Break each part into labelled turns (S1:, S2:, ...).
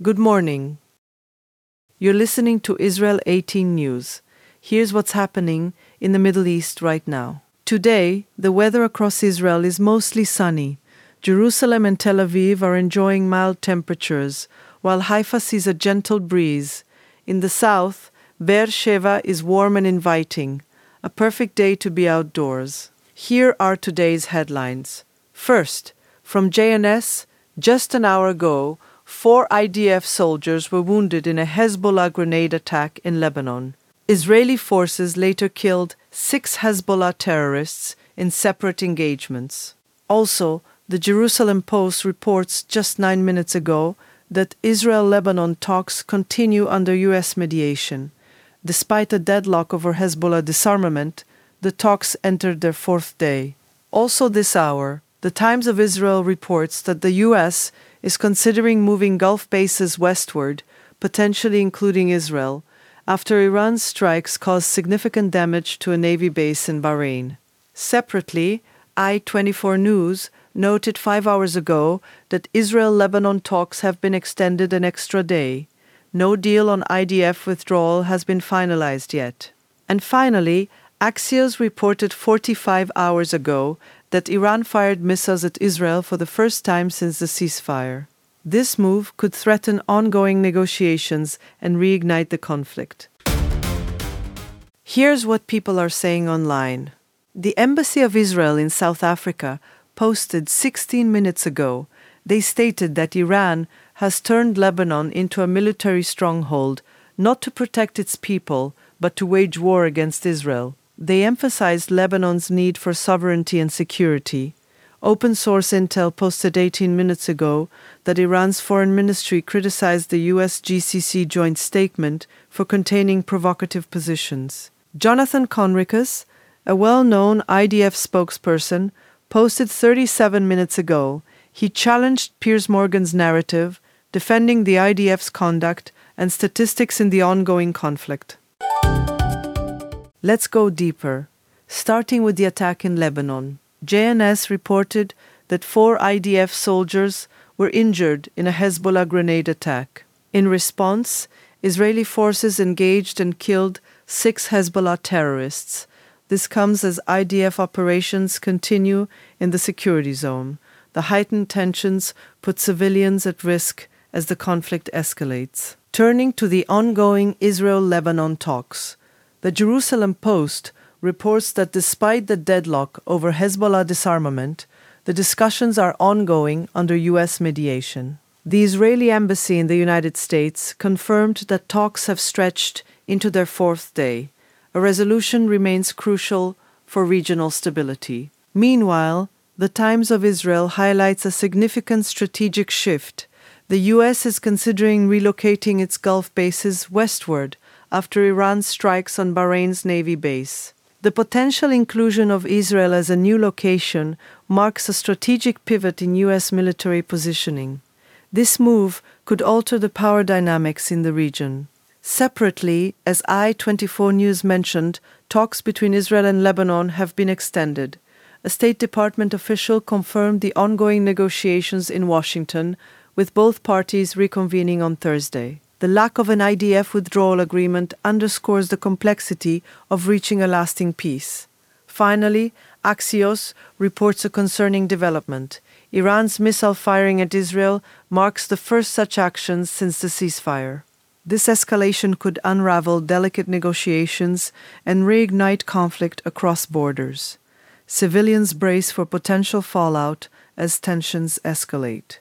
S1: Good morning. You're listening to Israel 18 News. Here's what's happening in the Middle East right now. Today, the weather across Israel is mostly sunny. Jerusalem and Tel Aviv are enjoying mild temperatures, while Haifa sees a gentle breeze. In the south, Be'er Sheva is warm and inviting, a perfect day to be outdoors. Here are today's headlines. First, from JNS, just an hour ago, 4 IDF soldiers were wounded in a Hezbollah grenade attack in Lebanon. Israeli forces later killed 6 Hezbollah terrorists in separate engagements. Also, the Jerusalem Post reports just 9 minutes ago that Israel-Lebanon talks continue under U.S. mediation. Despite a deadlock over Hezbollah disarmament, the talks entered their 4th day. Also this hour, the Times of Israel reports that the U.S. is considering moving Gulf bases westward, potentially including Israel, after Iran's strikes caused significant damage to a Navy base in Bahrain. Separately, I-24 News noted 5 hours ago that Israel-Lebanon talks have been extended an extra day. No deal on IDF withdrawal has been finalized yet. And finally, Axios reported 45 hours ago that Iran fired missiles at Israel for the first time since the ceasefire. This move could threaten ongoing negotiations and reignite the conflict. Here's what people are saying online. The Embassy of Israel in South Africa posted 16 minutes ago. They stated that Iran has turned Lebanon into a military stronghold, not to protect its people, but to wage war against Israel. They emphasized Lebanon's need for sovereignty and security. Open source intel posted 18 minutes ago that Iran's foreign ministry criticized the U.S. GCC joint statement for containing provocative positions. Jonathan Conricus, a well-known IDF spokesperson, posted 37 minutes ago. He challenged Piers Morgan's narrative, defending the IDF's conduct and statistics in the ongoing conflict. Let's go deeper, starting with the attack in Lebanon. JNS reported that 4 IDF soldiers were injured in a Hezbollah grenade attack. In response, Israeli forces engaged and killed 6 Hezbollah terrorists. This comes as IDF operations continue in the security zone. The heightened tensions put civilians at risk as the conflict escalates. Turning to the ongoing Israel-Lebanon talks, the Jerusalem Post reports that despite the deadlock over Hezbollah disarmament, the discussions are ongoing under U.S. mediation. The Israeli embassy in the United States confirmed that talks have stretched into their 4th day. A resolution remains crucial for regional stability. Meanwhile, the Times of Israel highlights a significant strategic shift. The U.S. is considering relocating its Gulf bases westward after Iran's strikes on Bahrain's Navy base. The potential inclusion of Israel as a new location marks a strategic pivot in U.S. military positioning. This move could alter the power dynamics in the region. Separately, as I-24 News mentioned, talks between Israel and Lebanon have been extended. A State Department official confirmed the ongoing negotiations in Washington, with both parties reconvening on Thursday. The lack of an IDF withdrawal agreement underscores the complexity of reaching a lasting peace. Finally, Axios reports a concerning development. Iran's missile firing at Israel marks the first such action since the ceasefire. This escalation could unravel delicate negotiations and reignite conflict across borders. Civilians brace for potential fallout as tensions escalate.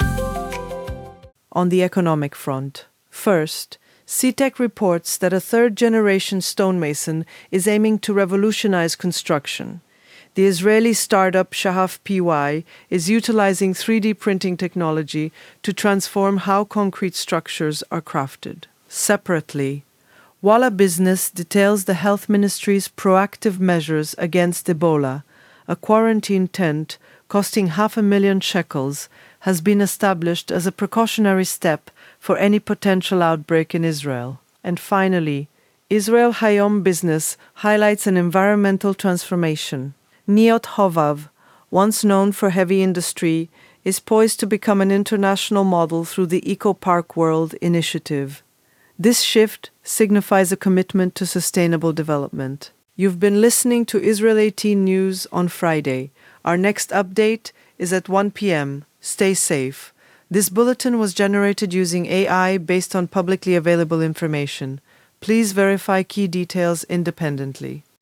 S1: On the economic front, first, CTEC reports that a third-generation stonemason is aiming to revolutionize construction. The Israeli startup Shahaf PY is utilizing 3D printing technology to transform how concrete structures are crafted. Separately, Walla Business details the health ministry's proactive measures against Ebola. A quarantine tent costing 500,000 shekels has been established as a precautionary step for any potential outbreak in Israel. And finally, Israel Hayom Business highlights an environmental transformation. Niot Hovav, once known for heavy industry, is poised to become an international model through the Eco Park World initiative. This shift signifies a commitment to sustainable development. You've been listening to Israel 18 News on Friday. Our next update is at 1 p.m. Stay safe. This bulletin was generated using AI based on publicly available information. Please verify key details independently.